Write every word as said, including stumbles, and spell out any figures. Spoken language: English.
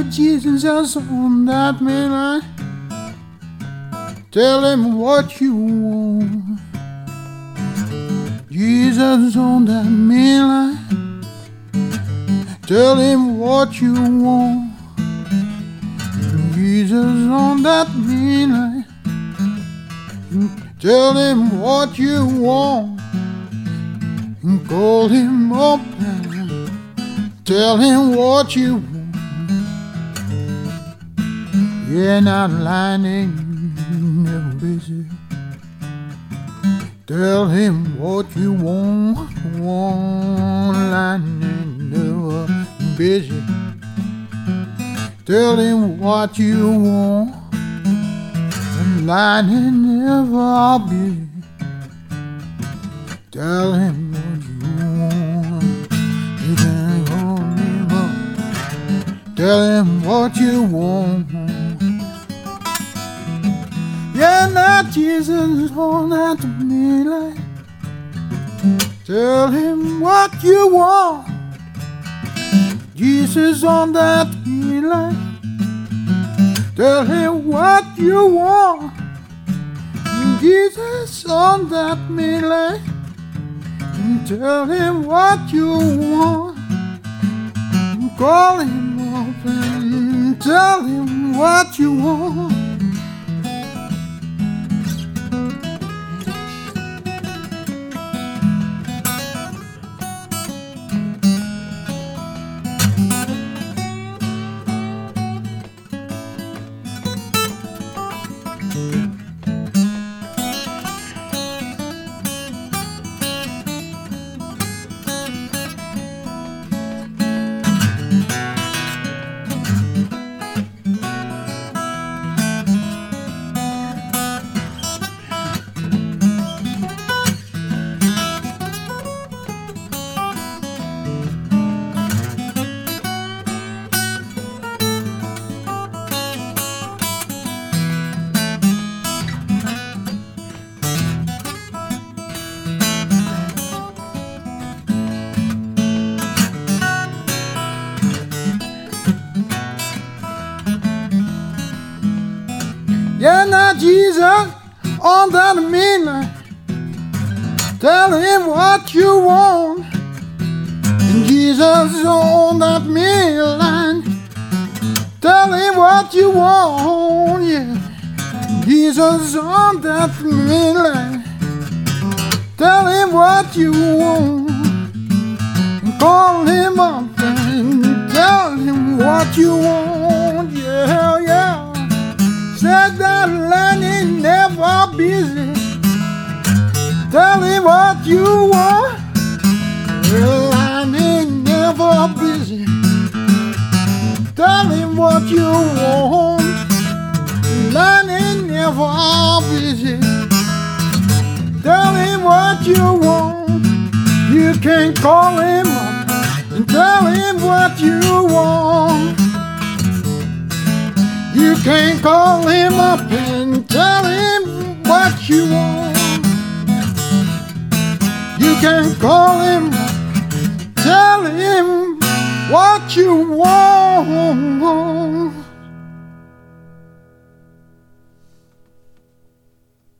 know Jesus is on that main line. Tell him what you want. Jesus on that main line. Tell him what you want. Jesus on that main line. Tell him what you want. Call him up and tell him what you want. Yeah, not lying, ain't never busy. Tell him what you want. One line ain't never busy. Tell him what you want. One line ain't never busy. Tell him what you want. You can call him up. Tell him what you want. Yeah, not Jesus on that midnight. Tell him what you want. Jesus on that midnight. Tell him what you want. Jesus on that midnight. Tell him what you want. Call him up and tell him what you want. Yeah, now Jesus on that midnight. Tell him what you want. And Jesus on that midnight. Tell him what you want. Yeah, Jesus on that midnight. Tell him what you want. And call him up and tell him what you want. Yeah, yeah. Said that line ain't never busy. Tell him what you want. The line ain't never busy. Tell him what you want. The line ain't never busy. Tell him what you want. You can call him up and tell him what you want. You can call him up and tell him what you want. You can call him up, tell him what you want.